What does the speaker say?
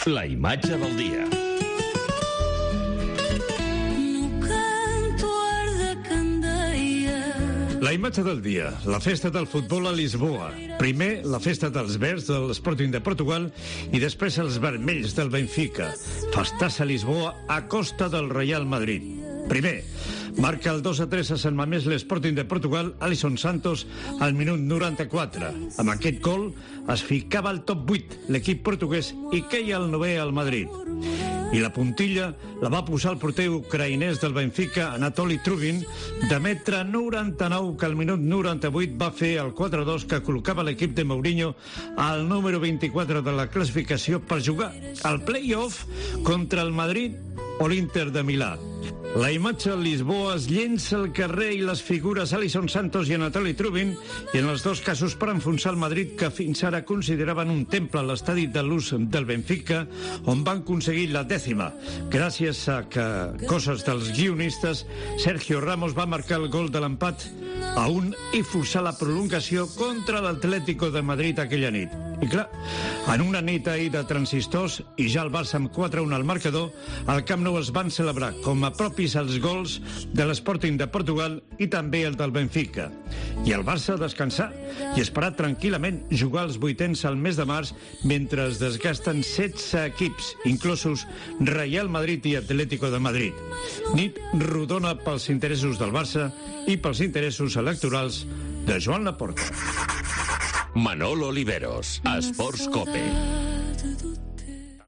La imatge del dia. La imatge del dia, la festa del futbol a Lisboa. Primer, la festa dels verds de l'Sporting de Portugal i després els vermells del Benfica. Festassa a Lisboa a costa del Real Madrid. Primer, marca el 2-3 a Sant Mamés l'Sporting de Portugal, Alisson Santos, al minut 94. Amb aquest gol es ficava al top 8 l'equip portuguès i queia el 9è al Madrid. I la puntilla la va posar el porter ucraïnès del Benfica, Anatoly Trubin, de metre 99, que al minut 98 va fer el 4-2 que col·locava l'equip de Mourinho al número 24 de la classificació per jugar al play-off contra el Madrid o l'Inter de Milà. La imatge a Lisboa es llença al carrer i les figures Alisson Santos i Anatoly Trubin, i en els dos casos per enfonsar el Madrid, que fins ara consideraven un temple a l'estadi de l'ús del Benfica, on van aconseguir la 10ª. Gràcies a que, coses dels guionistes, Sergio Ramos va marcar el gol de l'empat a 1 i forçar la prolongació contra l'Atlético de Madrid aquella nit. I clar, en una nit ahir de transistors i ja el Barça amb 4-1 al marcador, al Camp Nou es van celebrar com a propis els gols de l'Sporting de Portugal i també el del Benfica. I el Barça descansar i esperar tranquil·lament jugar els vuitens al mes de març, mentre es desgasten 16 equips, inclosos Real Madrid i Atlético de Madrid. Nit rodona pels interessos del Barça i pels interessos electorals de Joan Laporta. Manolo Oliveros, Esports Cope.